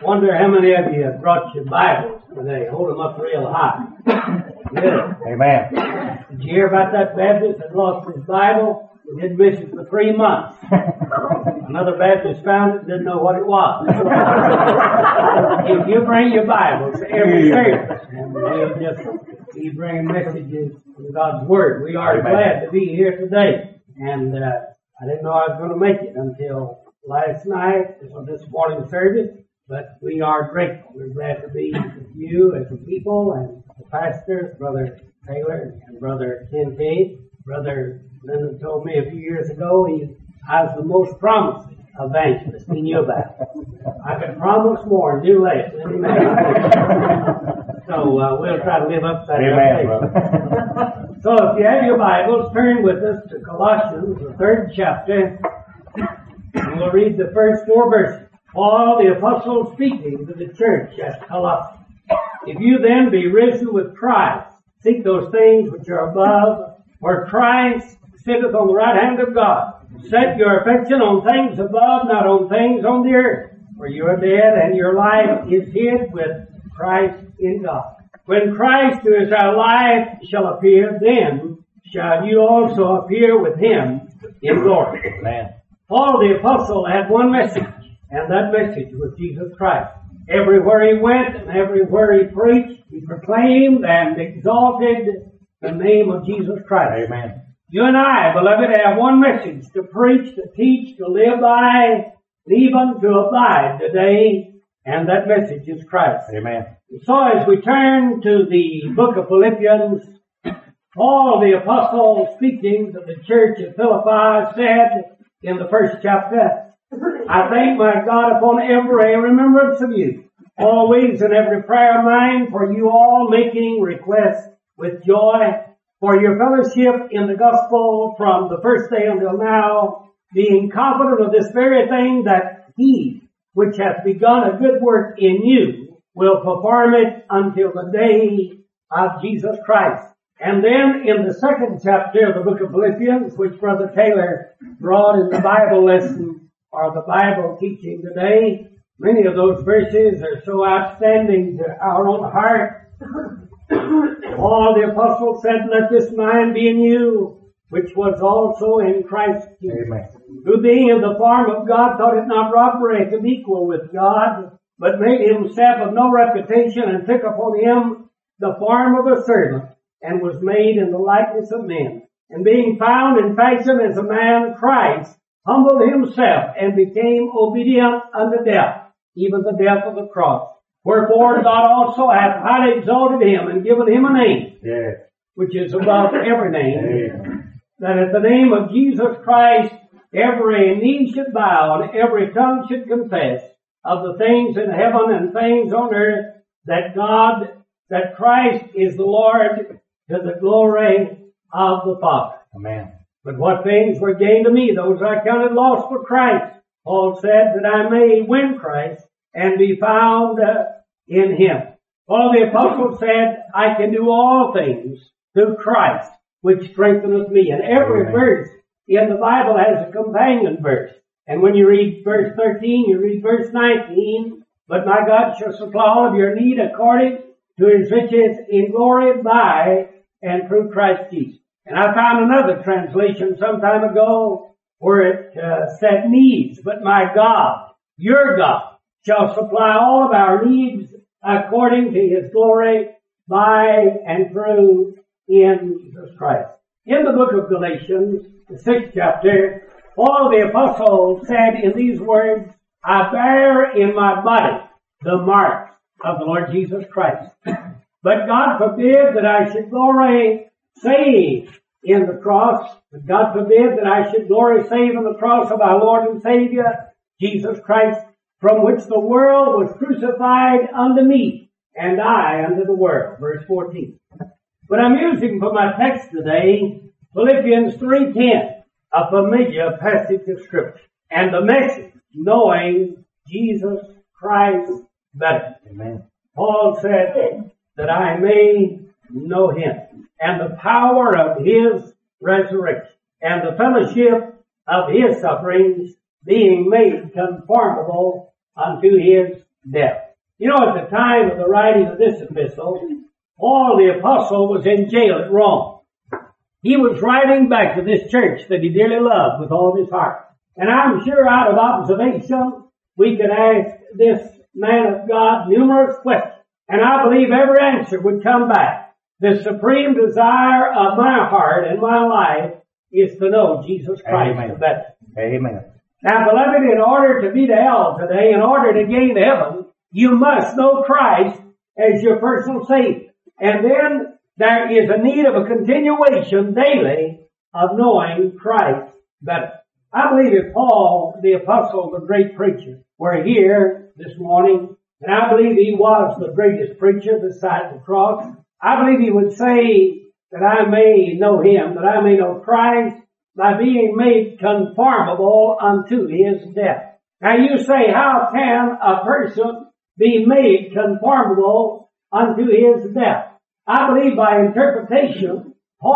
Wonder how many of you have brought your Bibles today. Hold them up real high. Good. Amen. Did you hear about that Baptist that lost his Bible? He didn't miss it for 3 months. Another Baptist found it, didn't know what it was. If you bring your Bibles to every service, and we'll just be bringing messages from God's Word. We are glad to be here today. And I didn't know I was going to make it until last night for this morning service. But we are grateful. We're glad to be with you as a people and the pastors, Brother Taylor and Brother Kincaid. Brother Leonard told me a few years ago he has the most promising evangelist he knew about. I can promise more and do less. So we'll try to live up to that. Amen, brother. So if you have your Bibles, turn with us to Colossians, the 3rd chapter, and we'll read the first 4 verses. Paul, the apostle, speaking to the church at Colossae. If you then be risen with Christ, seek those things which are above, where Christ sitteth on the right hand of God. Set your affection on things above, not on things on the earth. For you are dead, and your life is hid with Christ in God. When Christ, who is our life, shall appear, then shall you also appear with him in glory. Amen. Paul, the apostle, had one message. And that message was Jesus Christ. Everywhere he went and everywhere he preached, he proclaimed and exalted the name of Jesus Christ. Amen. You and I, beloved, have one message to preach, to teach, to live by, even to abide today, and that message is Christ. Amen. So as we turn to the book of Philippians, Paul the apostle, speaking to the church at Philippi, said in the 1st chapter, I thank my God upon every remembrance of you, always in every prayer of mine, for you all making requests with joy for your fellowship in the gospel from the first day until now, being confident of this very thing, that he which hath begun a good work in you will perform it until the day of Jesus Christ. And then in the 2nd chapter of the book of Philippians, which Brother Taylor brought in the Bible lesson, or the Bible teaching today, many of those verses are so outstanding to our own heart. Paul the apostle said, let this mind be in you, which was also in Christ Jesus. Amen. Who being in the form of God, thought it not robbery to be equal with God, but made himself of no reputation, and took upon him the form of a servant, and was made in the likeness of men. And being found in fashion as a man, Christ humbled himself and became obedient unto death, even the death of the cross. Wherefore God also hath highly exalted him and given him a name, which is above every name, that at the name of Jesus Christ every knee should bow and every tongue should confess of the things in heaven and things on earth, that Christ is the Lord, to the glory of the Father. Amen. But what things were gained to me, those I counted lost for Christ. Paul said that I may win Christ and be found in him. Paul the apostle said, I can do all things through Christ, which strengtheneth me. And every verse in the Bible has a companion verse. And when you read verse 13, you read verse 19, but my God shall supply all of your need according to his riches in glory by and through Christ Jesus. And I found another translation some time ago where it said needs, but my God, your God, shall supply all of our needs according to his glory by and through in Jesus Christ. In the book of Galatians, the 6th chapter, Paul the apostle said in these words, I bear in my body the marks of the Lord Jesus Christ. But God forbid that I should glory save in the cross, but God forbid that I should glory save in the cross of our Lord and Savior, Jesus Christ, from which the world was crucified unto me, and I unto the world. Verse 14. But I'm using for my text today, Philippians 3:10, a familiar passage of Scripture, and the message, knowing Jesus Christ better. Amen. Paul said that I may know him, and the power of his resurrection, and the fellowship of his sufferings, being made conformable unto his death. You know, at the time of the writing of this epistle, Paul the Apostle was in jail at Rome. He was writing back to this church that he dearly loved with all his heart. And I'm sure out of observation, we could ask this man of God numerous questions. And I believe every answer would come back. The supreme desire of my heart and my life is to know Jesus Christ better. Amen. Now, beloved, in order to be to hell today, in order to gain heaven, you must know Christ as your personal Savior. And then there is a need of a continuation daily of knowing Christ better. I believe if Paul, the apostle, the great preacher, were here this morning, and I believe he was the greatest preacher beside the cross, I believe he would say that I may know him, that I may know Christ by being made conformable unto his death. Now you say, how can a person be made conformable unto his death? I believe by interpretation,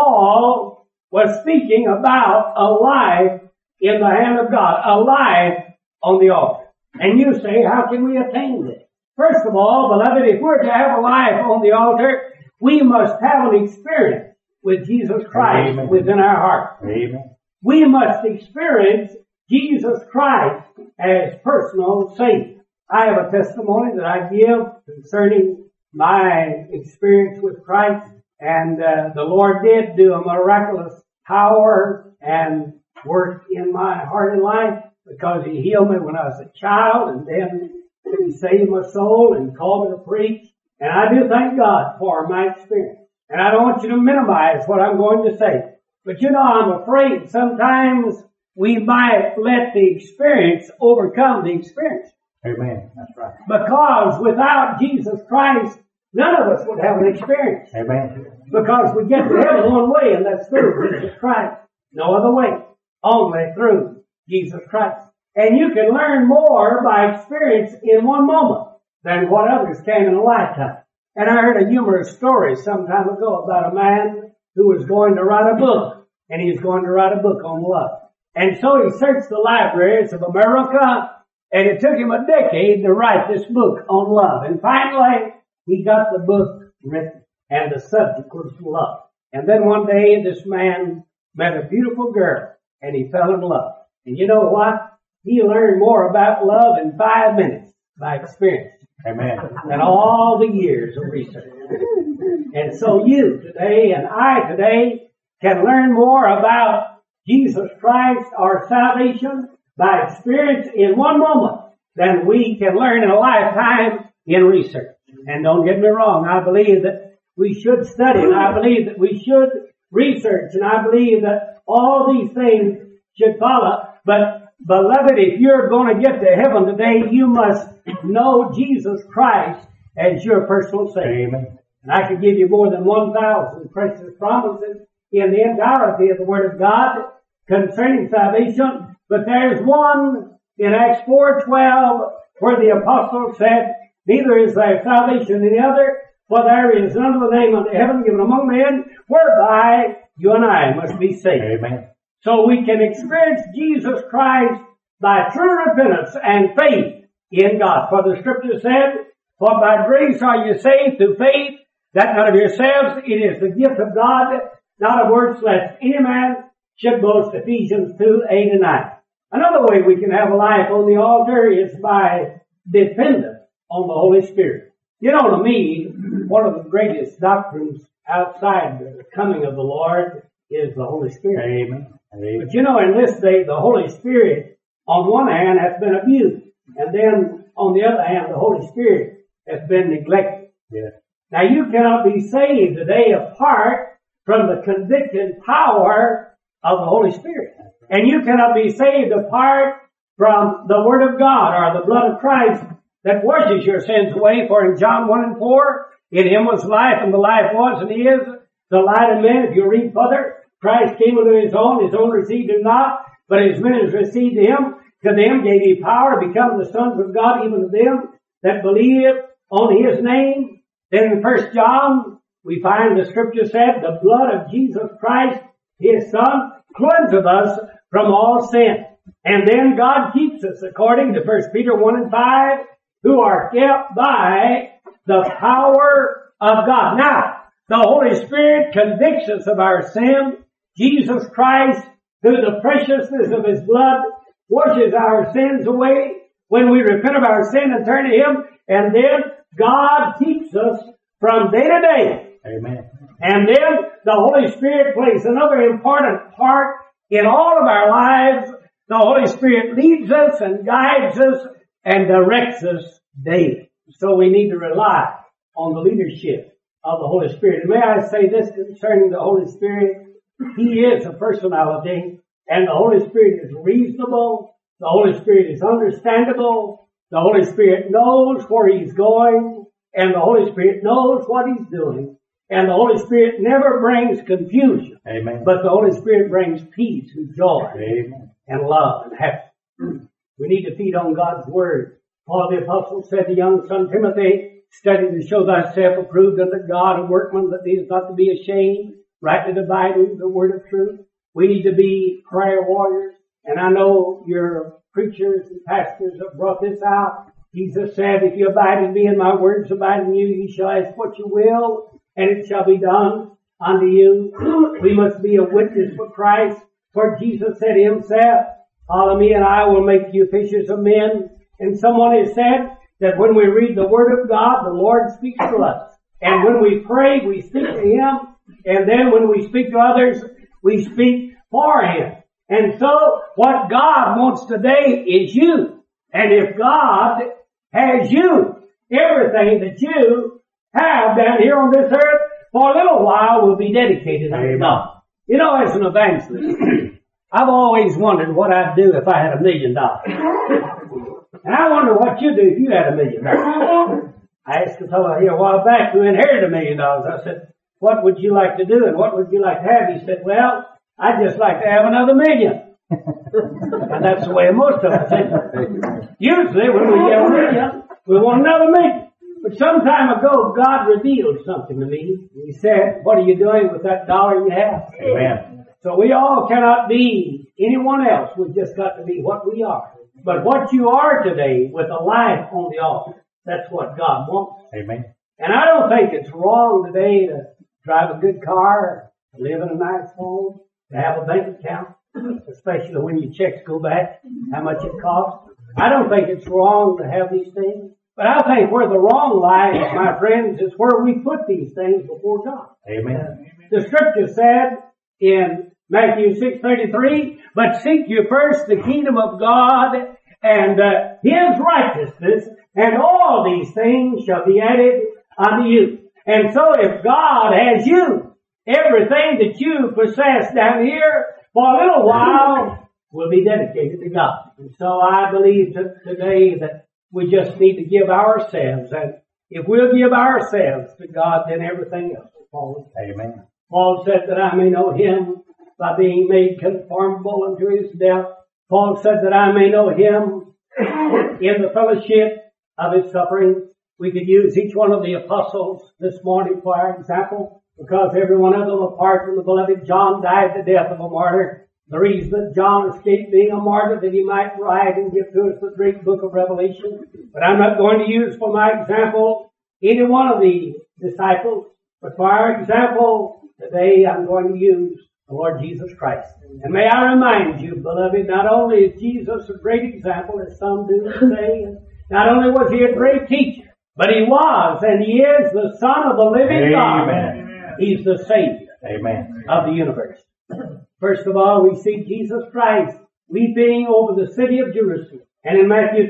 Paul was speaking about a life in the hand of God, a life on the altar. And you say, how can we attain this? First of all, beloved, if we're to have a life on the altar, we must have an experience with Jesus Christ Amen. within our heart. Amen. We must experience Jesus Christ as personal Savior. I have a testimony that I give concerning my experience with Christ, and the Lord did do a miraculous power and work in my heart and life, because He healed me when I was a child, and then He saved my soul and called me to preach. And I do thank God for my experience. And I don't want you to minimize what I'm going to say. But you know, I'm afraid sometimes we might let the experience overcome the experience. Amen. That's right. Because without Jesus Christ, none of us would have an experience. Amen. Because we get to heaven one way, and that's through Jesus Christ. No other way. Only through Jesus Christ. And you can learn more by experience in one moment than what others can in a lifetime. And I heard a humorous story some time ago about a man who was going to write a book. And he was going to write a book on love. And so he searched the libraries of America, and it took him a decade to write this book on love. And finally, he got the book written, and the subject was love. And then one day, this man met a beautiful girl, and he fell in love. And you know what? He learned more about love in 5 minutes by experience. Amen. Than all the years of research. And so you today and I today can learn more about Jesus Christ, our salvation, by experience in one moment than we can learn in a lifetime in research. And don't get me wrong, I believe that we should study, and I believe that we should research, and I believe that all these things should follow. But beloved, if you're going to get to heaven today, you must know Jesus Christ as your personal Savior. Amen. And I could give you more than 1,000 precious promises in the entirety of the Word of God concerning salvation. But there's one in Acts 4:12 where the apostle said, neither is there salvation in the other, for there is none other name under heaven given among men whereby you and I must be saved. Amen. So we can experience Jesus Christ by true repentance and faith in God. For the scripture said, for by grace are you saved through faith, that not of yourselves, it is the gift of God, not of works, lest any man should boast. Ephesians 2:8-9. Another way we can have a life on the altar is by dependence on the Holy Spirit. You know, to me, one of the greatest doctrines outside the coming of the Lord is the Holy Spirit. Amen. Amen. But you know, in this day, the Holy Spirit, on one hand, has been abused. And then, on the other hand, the Holy Spirit has been neglected. Yes. Now, you cannot be saved today apart from the convicting power of the Holy Spirit. And you cannot be saved apart from the Word of God or the blood of Christ that washes your sins away. For in John 1:4, in Him was life, and the life was, and He is the light of men. If you read further, Christ came unto His own received Him not, but His ministers received Him. To them gave He power to become the sons of God, even to them that believe on His name. Then in 1 John, we find the scripture said, the blood of Jesus Christ, His Son, cleanseth us from all sin. And then God keeps us according to 1 Peter 1:5, who are kept by the power of God. Now, the Holy Spirit convicts us of our sin. Jesus Christ, through the preciousness of His blood, washes our sins away when we repent of our sin and turn to Him. And then God keeps us from day to day. Amen. And then the Holy Spirit plays another important part in all of our lives. The Holy Spirit leads us and guides us and directs us daily. So we need to rely on the leadership of the Holy Spirit. And may I say this concerning the Holy Spirit? He is a personality, and the Holy Spirit is reasonable. The Holy Spirit is understandable. The Holy Spirit knows where He's going, and the Holy Spirit knows what He's doing. And the Holy Spirit never brings confusion. Amen. But the Holy Spirit brings peace and joy. Amen. And love and happiness. We need to feed on God's Word. Paul the Apostle said to young son Timothy, study to show thyself approved unto God, a workman that needs not to be ashamed, rightly dividing the word of truth. We need to be prayer warriors. And I know your preachers and pastors have brought this out. Jesus said, if you abide in me and my words abide in you, you shall ask what you will, and it shall be done unto you. We must be a witness for Christ. For Jesus said Himself, follow me and I will make you fishers of men. And someone has said that when we read the Word of God, the Lord speaks to us. And when we pray, we speak to Him. And then when we speak to others, we speak for Him. And so what God wants today is you. And if God has you, everything that you have down here on this earth for a little while will be dedicated unto God. You know, as an evangelist, I've always wondered what I'd do if I had $1 million. And I wonder what you'd do if you had $1 million. I asked a fellow here a while back who inherited $1 million. I said, what would you like to do and what would you like to have? He said, well, I'd just like to have another $1 million. And that's the way most of us think. Usually when we get $1 million, we want another $1 million. But some time ago, God revealed something to me. He said, what are you doing with that dollar you have? Amen. So we all cannot be anyone else. We've just got to be what we are. But what you are today with a life on the altar, that's what God wants. Amen. And I don't think it's wrong today to drive a good car, to live in a nice home, to have a bank account, especially when your checks go back, how much it costs. I don't think it's wrong to have these things. But I think where the wrong lies, my friends, is where we put these things before God. Amen. The Scripture said in Matthew 6:33, but seek you first the kingdom of God and His righteousness, and all these things shall be added unto you. And so if God has you, everything that you possess down here for a little while will be dedicated to God. And so I believe today that we just need to give ourselves. And if we'll give ourselves to God, then everything else will follow. Amen. Paul said that I may know Him by being made conformable unto His death. Paul said that I may know Him in the fellowship of His suffering. We could use each one of the apostles this morning for our example, because every one of them, apart from the beloved John, died the death of a martyr. The reason that John escaped being a martyr, that he might write and give to us the great book of Revelation. But I'm not going to use for my example any one of the disciples, but for our example today I'm going to use the Lord Jesus Christ. And may I remind you, beloved, not only is Jesus a great example, as some do say, not only was He a great teacher, but He was and He is the Son of the living God. He's the Savior of the universe. First of all, we see Jesus Christ weeping over the city of Jerusalem. And in Matthew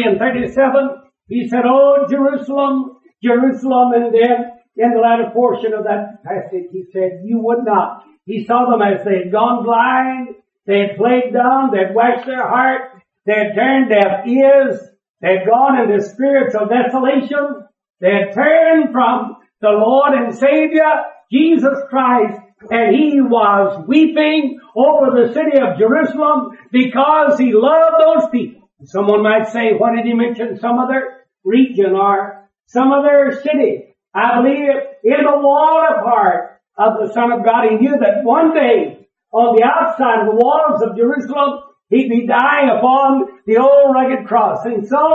23:37, He said, oh, Jerusalem, Jerusalem. And then in the latter portion of that passage, He said, you would not. He saw them as they had gone blind, they had played dumb, they had waxed their heart, they had turned deaf ears, they had gone into spiritual desolation, they had turned from the Lord and Savior, Jesus Christ, and He was weeping over the city of Jerusalem because He loved those people. Someone might say, what did He mention? Some other region or some other city. I believe in the walled part of the Son of God, He knew that one day on the outside of the walls of Jerusalem, He'd be dying upon the old rugged cross. And so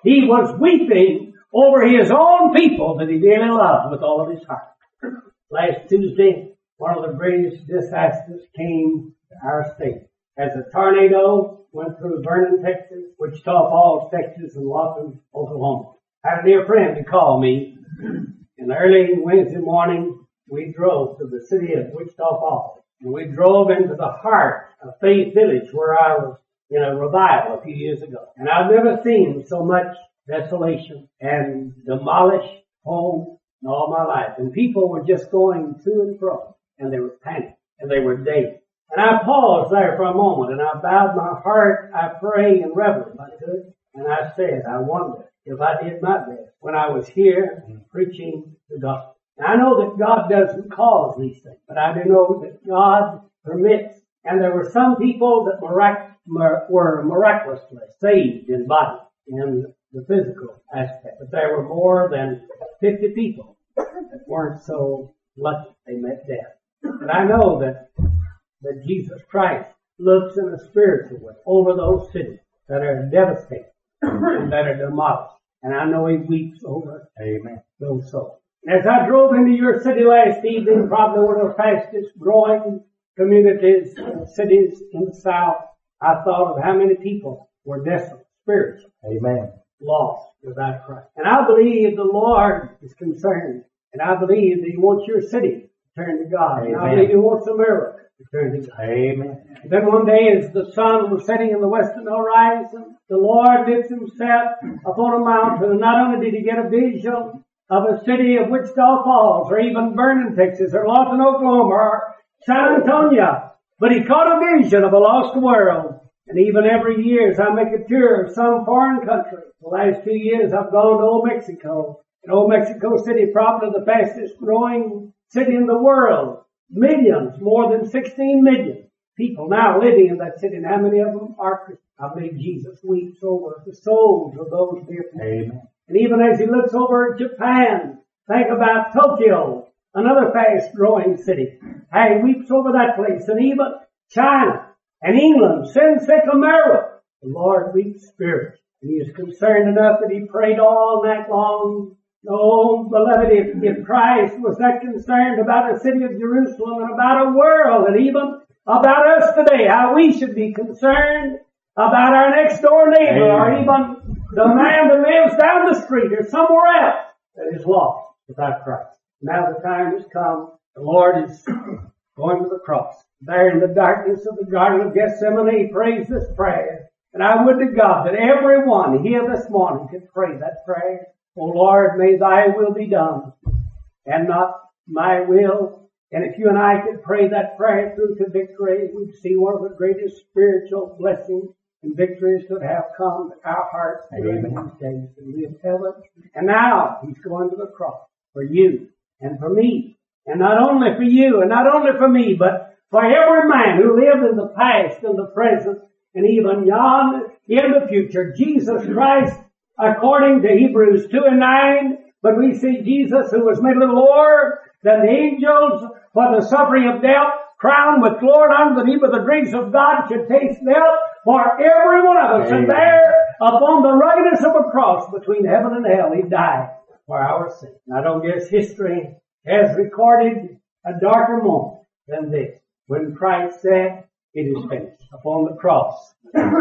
he was weeping over his own people that he dearly loved with all of his heart. Last Tuesday, one of the greatest disasters came to our state. As a tornado went through Vernon, Texas, Wichita Falls, Texas, and Lawton, Oklahoma. I had a dear friend to call me, and early Wednesday morning, we drove to the city of Wichita Falls. And we drove into the heart of Faith Village where I was in a revival a few years ago. And I've never seen so much desolation and demolished homes in all my life. And people were just going to and fro. And they were panicked. And they were dead. And I paused there for a moment. And I bowed my heart. I prayed and reverence if I could. And I said, I wonder if I did my best when I was here preaching the gospel. Now, I know that God doesn't cause these things, but I do know that God permits. And there were some people that were miraculously saved in body, in the physical aspect. But there were more than 50 people that weren't so lucky they met death. And I know that Jesus Christ looks in a spiritual way over those cities that are devastated and that are demolished. And I know He weeps over those souls. As I drove into your city last evening, probably one of the fastest growing communities, cities in the South, I thought of how many people were desolate, spiritually, lost without Christ. And I believe the Lord is concerned, and I believe that He wants your city to turn to God. And I believe He wants America to turn to God. And then one day as the sun was setting in the western horizon, the Lord lifts Himself upon a mountain, and not only did He get a vision of a city of Wichita Falls, or even Vernon, Texas, or Lawton, Oklahoma, or San Antonio, but He caught a vision of a lost world. And even every year as I make a tour of some foreign country, the last 2 years I've gone to Old Mexico. And Old Mexico City, probably the fastest growing city in the world. Millions, more than 16 million people now living in that city. And how many of them are Christians? I believe Jesus weeps over the souls of those dear people. And even as He looks over at Japan, think about Tokyo, another fast-growing city. How He weeps over that place. And even China and England, Sin Sick America. The Lord weeps spirits. And He is concerned enough that He prayed all night long. Oh, beloved, if Christ was that concerned about the city of Jerusalem and about a world and even about us today, how we should be concerned about our next door neighbor or even the man that lives down the street or somewhere else that is lost without Christ. Now the time has come. The Lord is going to the cross. There in the darkness of the Garden of Gethsemane, He prays this prayer. And I would to God that everyone here this morning could pray that prayer. O Lord, may Thy will be done and not my will. And if you and I could pray that prayer through to victory, we'd see one of the greatest spiritual blessings and victories that have come to our hearts during these days. And we have heaven. And now He's going to the cross for you and for me. And not only for you and not only for me, but for every man who lived in the past and the present and even yonder in the future. Jesus Christ, according to Hebrews 2:9, but we see Jesus who was made a little lower than the angels for the suffering of death, crowned with glory underneath of the grace of God, should taste death for every one of us. And there, upon the ruggedness of a cross between heaven and hell, He died for our sin. I don't guess history has recorded a darker moment than this, when Christ said, "It is finished," upon the cross.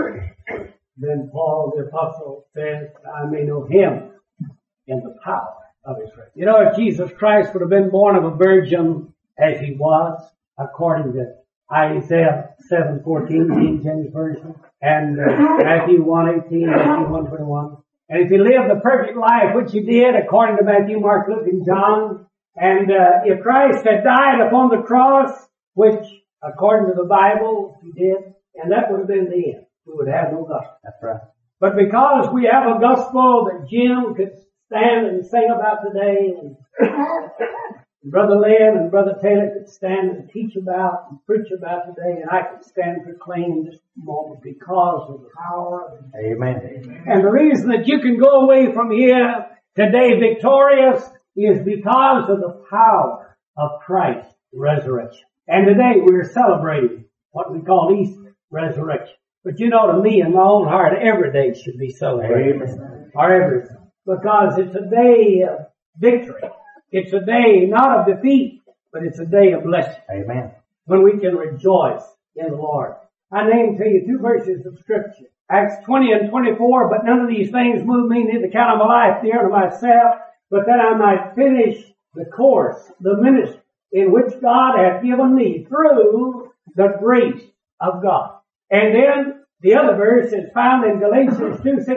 Then Paul the Apostle says, "I may know Him in the power of His resurrection." You know, if Jesus Christ would have been born of a virgin as He was, according to Isaiah 7:14, King James Version, and Matthew 1:18, Matthew 1:21, and if He lived the perfect life, which He did, according to Matthew, Mark, Luke, and John, and if Christ had died upon the cross, which, according to the Bible, He did, and that would have been the end. We would have no gospel. That's right. But because we have a gospel that Jim could stand and sing about today, and Brother Lynn and Brother Taylor could stand and teach about and preach about today, and I could stand and proclaim this moment because of the power of it. Amen. And the reason that you can go away from here today victorious is because of the power of Christ's resurrection. And today we're celebrating what we call Easter resurrection. But you know, to me, in my own heart, every day should be celebrated. Amen. or everything. Because it's a day of victory. It's a day not of defeat, but it's a day of blessing. Amen. When we can rejoice in the Lord. I named to you 2 verses of Scripture. Acts 20 and 24, but none of these things move me neither count of my life dear to myself, but that I might finish the course, the ministry, in which God hath given me through the grace of God. And then the other verse is found in Galatians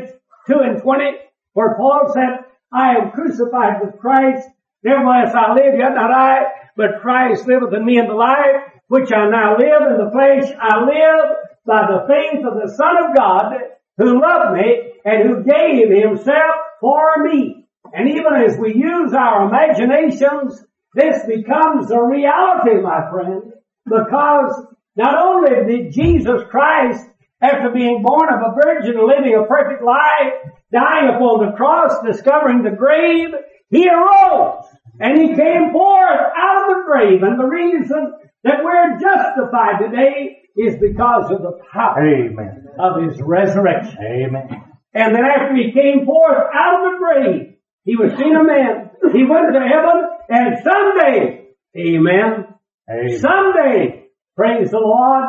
2 and 20, where Paul said, I am crucified with Christ, nevertheless I live, yet not I, but Christ liveth in me, in the life which I now live in the flesh. I live by the faith of the Son of God, who loved me and who gave himself for me. And even as we use our imaginations, this becomes a reality, my friend, because not only did Jesus Christ, after being born of a virgin and living a perfect life, dying upon the cross, discovering the grave, he arose and he came forth out of the grave. And the reason that we're justified today is because of the power Amen. of his resurrection. Amen. And then after he came forth out of the grave, he was seen of men. He went to heaven, and someday, amen, Amen. someday, praise the Lord,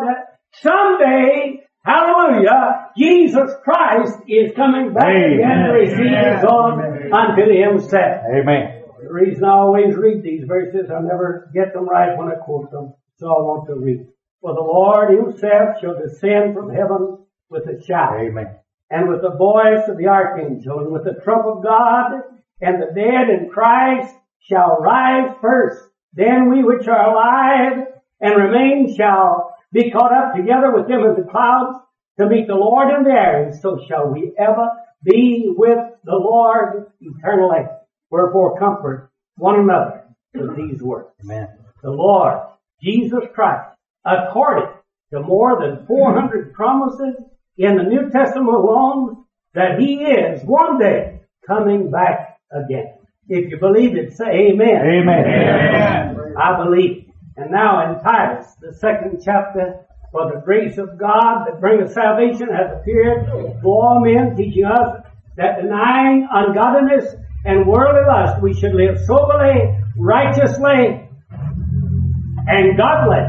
someday, hallelujah, Jesus Christ is coming back again to receive his own unto himself. Amen. The reason I always read these verses, I never get them right when I quote them, so I want to read. For the Lord himself shall descend from heaven with a shout, Amen. and with the voice of the archangel, and with the trump of God, and the dead in Christ shall rise first. Then we which are alive and remain shall be caught up together with them in the clouds to meet the Lord in the air, and so shall we ever be with the Lord eternally. Wherefore comfort one another with these words. Amen. The Lord Jesus Christ, according to more than 400 promises in the New Testament alone, that he is one day coming back again. If you believe it, say amen. Amen. Amen. I believe. And now in Titus, the 2nd chapter, for the grace of God that bringeth salvation has appeared to all men, teaching us that denying ungodliness and worldly lust, we should live soberly, righteously, and godly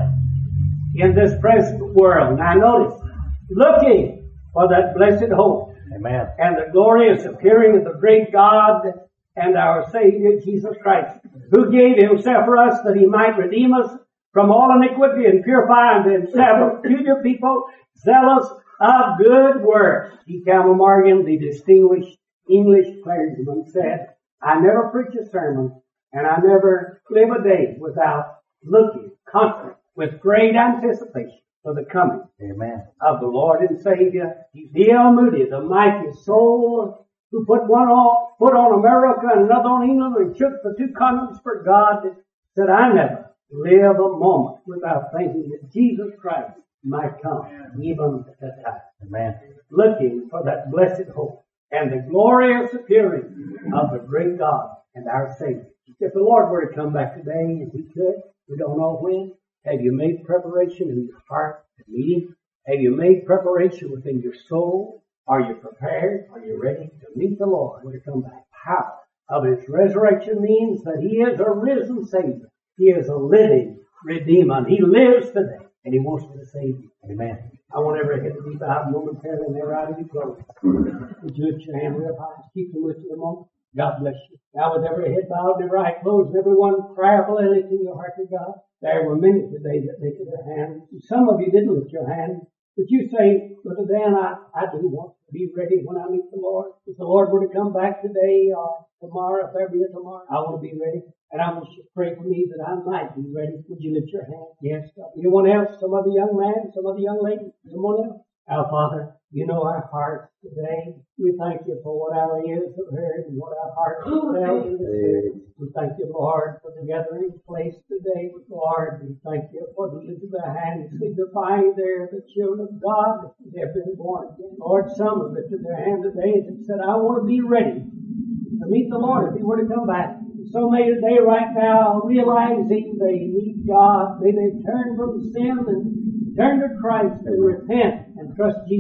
in this present world. Now notice, looking for that blessed hope. Amen. And the glorious appearing of the great God and our Savior Jesus Christ, who gave himself for us that he might redeem us from all iniquity and purify unto himself a peculiar people, zealous of good works. E. Campbell Morgan, the distinguished English clergyman, said, I never preach a sermon and I never live a day without looking constantly with great anticipation for the coming Amen. of the Lord and Savior. D.L. Moody, the mighty soul who put one foot on America and another on England and shook the 2 continents for God, said, I never live a moment without thinking that Jesus Christ might come, even at that time. Amen. Looking for that blessed hope and the glorious appearing of the great God and our Savior. If the Lord were to come back today, and he could, we don't know when, have you made preparation in your heart to meet him? Have you made preparation within your soul? Are you prepared? Are you ready to meet the Lord when he come back? Power of his resurrection means that he is a risen Savior. He is a living Redeemer. He lives today, and he wants to save you. Amen. I want every head to be bowed momentarily and their eyes to be closed. Would you lift your hand real high? Keep them lifted a moment. God bless you. Now with every head bowed and every eye closed, and everyone prayerfully lifting your heart to God. There were many today that lifted their hands. Some of you didn't lift your hand. But you say, Brother Dan, I do want to be ready when I meet the Lord. If the Lord were to come back today or tomorrow, if there be a tomorrow, I want to be ready. And I want you to pray for me that I might be ready. Would you lift your hand? Yes, God. Anyone else? Some other young man? Some other young lady? Someone else? Our Father, you know our hearts today. We thank you for what our ears have heard and what our hearts have felt in the Spirit. We thank you, Lord, for the gathering place today with Lord. We thank you for the lift of their hands, signifying there the children of God. They have been born again. Lord, some have lifted their hand today and said, I want to be ready to meet the Lord if he were to come back. So may today, right now, realizing they need God, may they turn from sin and turn to Christ and repent and trust Jesus for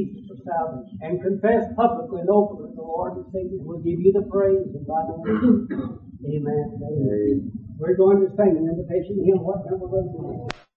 salvation and confess publicly and openly the Lord and Savior will give you the praise in thy name. Amen. Amen. We're going to sing an invitation hymn. What number was it?